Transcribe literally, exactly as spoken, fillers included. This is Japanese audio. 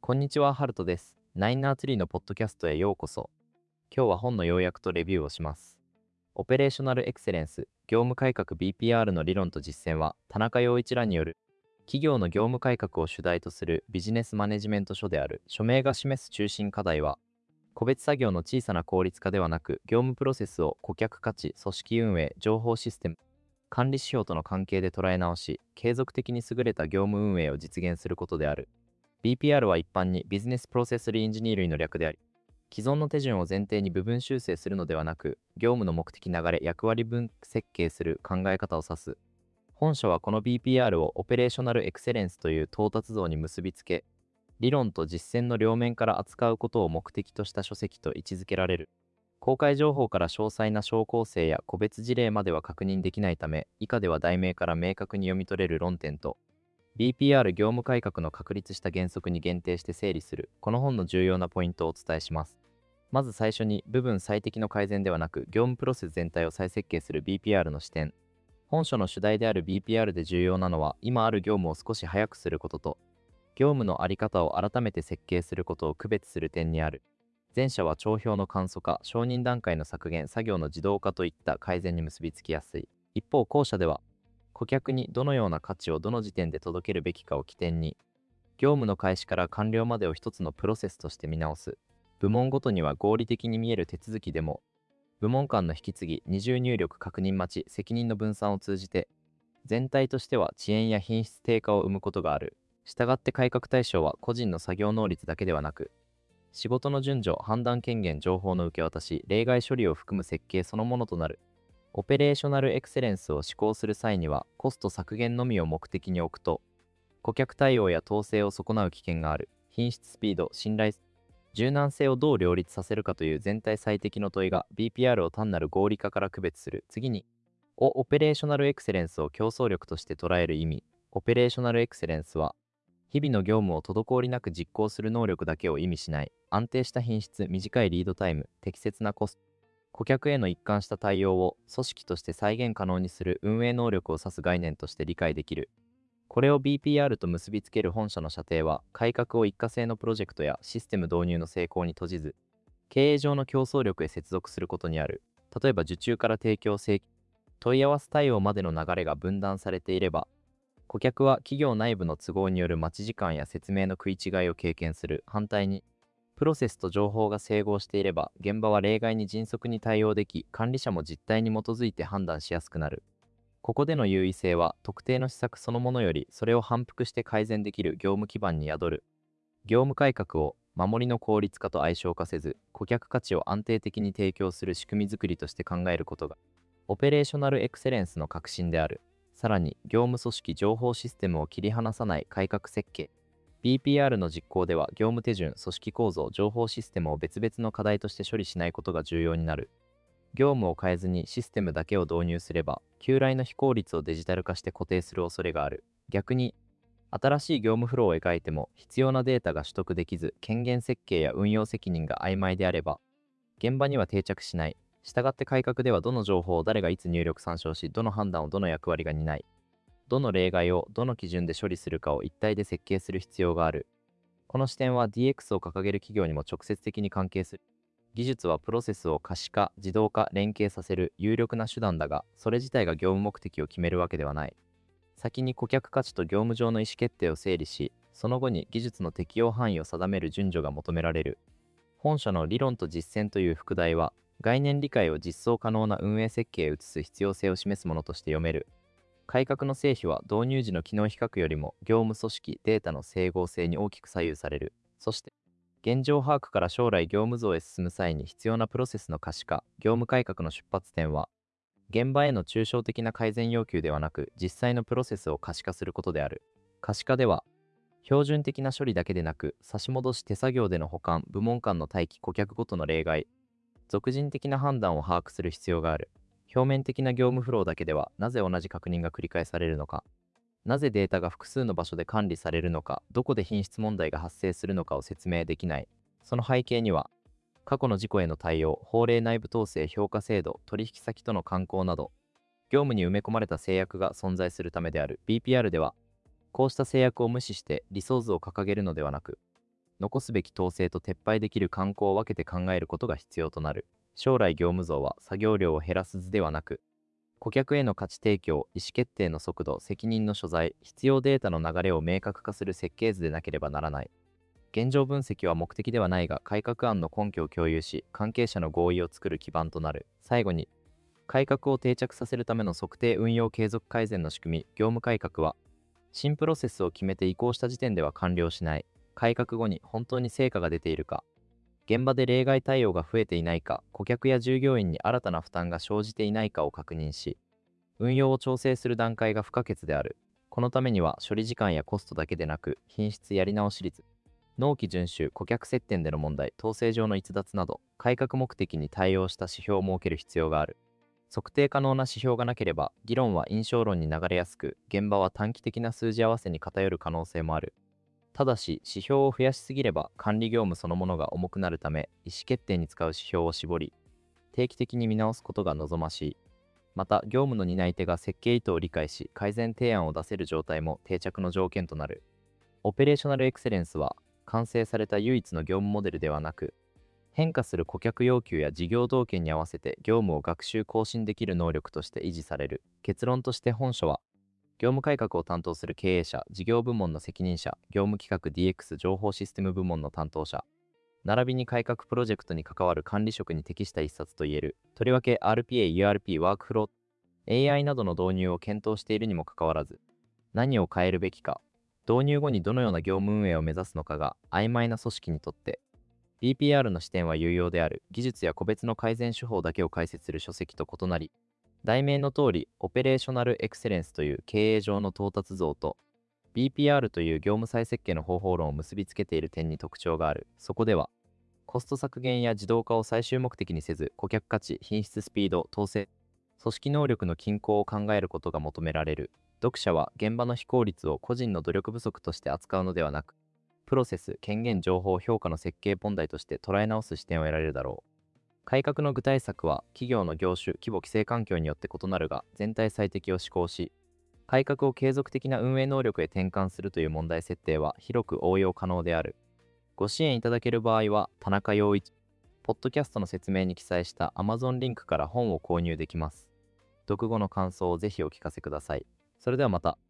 こんにちは、ハルトです。ナインナーツリーのポッドキャストへようこそ。今日は本の要約とレビューをします。オペレーショナルエクセレンス、業務改革 ビーピーアール の理論と実践は、田中陽一らによる企業の業務改革を主題とするビジネスマネジメント書である。署名が示す中心課題は、個別作業の小さな効率化ではなく、業務プロセスを顧客価値、組織運営、情報システム、管理指標との関係で捉え直し、継続的に優れた業務運営を実現することである。ビーピーアール は一般にビジネスプロセスリエンジニアリングの略であり、既存の手順を前提に部分修正するのではなく、業務の目的流れ、役割分設計する考え方を指す。本書はこの ビーピーアール をオペレーショナルエクセレンスという到達像に結びつけ、理論と実践の両面から扱うことを目的とした書籍と位置づけられる。公開情報から詳細な小構成や個別事例までは確認できないため、以下では題名から明確に読み取れる論点と、ビーピーアール 業務改革の確立した原則に限定して整理する、この本の重要なポイントをお伝えします。まず最初に、部分最適の改善ではなく、業務プロセス全体を再設計する ビーピーアール の視点。本書の主題である ビーピーアール で重要なのは、今ある業務を少し早くすることと、業務のあり方を改めて設計することを区別する点にある。前者は帳票の簡素化、承認段階の削減、作業の自動化といった改善に結びつきやすい。一方、後者では、顧客にどのような価値をどの時点で届けるべきかを起点に、業務の開始から完了までを一つのプロセスとして見直す。部門ごとには合理的に見える手続きでも、部門間の引き継ぎ、二重入力確認待ち、責任の分散を通じて、全体としては遅延や品質低下を生むことがある。したがって改革対象は個人の作業能率だけではなく、仕事の順序、判断権限、情報の受け渡し、例外処理を含む設計そのものとなる。オペレーショナルエクセレンスを施行する際には、コスト削減のみを目的に置くと、顧客対応や統制を損なう危険がある。品質、スピード、信頼、柔軟性をどう両立させるかという全体最適の問いが ビーピーアール を単なる合理化から区別する。次に、オオペレーショナルエクセレンスを競争力として捉える意味。オペレーショナルエクセレンスは、日々の業務を滞りなく実行する能力だけを意味しない。安定した品質、短いリードタイム、適切なコスト、顧客への一貫した対応を組織として再現可能にする運営能力を指す概念として理解できる。これを ビーピーアール と結びつける本社の射程は、改革を一過性のプロジェクトやシステム導入の成功に閉じず、経営上の競争力へ接続することにある。例えば受注から提供請求、問い合わせ対応までの流れが分断されていれば、顧客は企業内部の都合による待ち時間や説明の食い違いを経験する。反対に、プロセスと情報が整合していれば、現場は例外に迅速に対応でき、管理者も実態に基づいて判断しやすくなる。ここでの優位性は、特定の施策そのものより、それを反復して改善できる業務基盤に宿る。業務改革を守りの効率化と相性化せず、顧客価値を安定的に提供する仕組み作りとして考えることが、オペレーショナルエクセレンスの核心である。さらに、業務組織情報システムを切り離さない改革設計。ビーピーアール の実行では、業務手順、組織構造、情報システムを別々の課題として処理しないことが重要になる。業務を変えずにシステムだけを導入すれば、旧来の非効率をデジタル化して固定する恐れがある。逆に、新しい業務フローを描いても必要なデータが取得できず、権限設計や運用責任が曖昧であれば、現場には定着しない。したがって改革では、どの情報を誰がいつ入力参照し、どの判断をどの役割が担い、どの例外をどの基準で処理するかを一体で設計する必要がある。この視点は ディーエックス を掲げる企業にも直接的に関係する。技術はプロセスを可視化、自動化、連携させる有力な手段だが、それ自体が業務目的を決めるわけではない。先に顧客価値と業務上の意思決定を整理し、その後に技術の適用範囲を定める順序が求められる。本書の理論と実践という副題は、概念理解を実装可能な運営設計へ移す必要性を示すものとして読める。改革の成否は導入時の機能比較よりも業務組織、データの整合性に大きく左右される。そして、現状把握から将来業務像へ進む際に必要なプロセスの可視化、業務改革の出発点は、現場への抽象的な改善要求ではなく、実際のプロセスを可視化することである。可視化では、標準的な処理だけでなく、差し戻し手作業での保管、部門間の待機、顧客ごとの例外、俗人的な判断を把握する必要がある。表面的な業務フローだけでは、なぜ同じ確認が繰り返されるのか、なぜデータが複数の場所で管理されるのか、どこで品質問題が発生するのかを説明できない。その背景には、過去の事故への対応、法令内部統制、評価制度、取引先との慣行など、業務に埋め込まれた制約が存在するためである。 ビーピーアール では、こうした制約を無視して理想図を掲げるのではなく、 残すべき統制と撤廃できる慣行を分けて考えることが必要となる。将来業務像は作業量を減らす図ではなく、顧客への価値提供、意思決定の速度、責任の所在、必要データの流れを明確化する設計図でなければならない。現状分析は目的ではないが、改革案の根拠を共有し、関係者の合意を作る基盤となる。最後に、改革を定着させるための測定運用継続改善の仕組み、業務改革は、新プロセスを決めて移行した時点では完了しない。改革後に本当に成果が出ているか、現場で例外対応が増えていないか、顧客や従業員に新たな負担が生じていないかを確認し、運用を調整する段階が不可欠である。このためには処理時間やコストだけでなく、品質やり直し率、納期遵守、顧客接点での問題、統制上の逸脱など、改革目的に対応した指標を設ける必要がある。測定可能な指標がなければ、議論は印象論に流れやすく、現場は短期的な数字合わせに偏る可能性もある。ただし、指標を増やしすぎれば管理業務そのものが重くなるため、意思決定に使う指標を絞り、定期的に見直すことが望ましい。また、業務の担い手が設計意図を理解し、改善提案を出せる状態も定着の条件となる。オペレーショナルエクセレンスは、完成された唯一の業務モデルではなく、変化する顧客要求や事業動機に合わせて業務を学習更新できる能力として維持される。結論として本書は、業務改革を担当する経営者、事業部門の責任者、業務企画 ディーエックス 情報システム部門の担当者、並びに改革プロジェクトに関わる管理職に適した一冊といえる。とりわけ アールピーエー、ユーアールピー、ワークフロー、エーアイ などの導入を検討しているにもかかわらず、何を変えるべきか、導入後にどのような業務運営を目指すのかが曖昧な組織にとって、ビーピーアール の視点は有用である。技術や個別の改善手法だけを解説する書籍と異なり、題名の通り、オペレーショナルエクセレンスという経営上の到達像と、ビーピーアール という業務再設計の方法論を結びつけている点に特徴がある。そこでは、コスト削減や自動化を最終目的にせず、顧客価値、品質スピード、統制、組織能力の均衡を考えることが求められる。読者は現場の非効率を個人の努力不足として扱うのではなく、プロセス、権限、情報、評価の設計問題として捉え直す視点を得られるだろう。改革の具体策は企業の業種、規模、規制環境によって異なるが、全体最適を施行し、改革を継続的な運営能力へ転換するという問題設定は広く応用可能である。ご支援いただける場合は、田中陽一、ポッドキャストの説明に記載した Amazon リンクから本を購入できます。読後の感想をぜひお聞かせください。それではまた。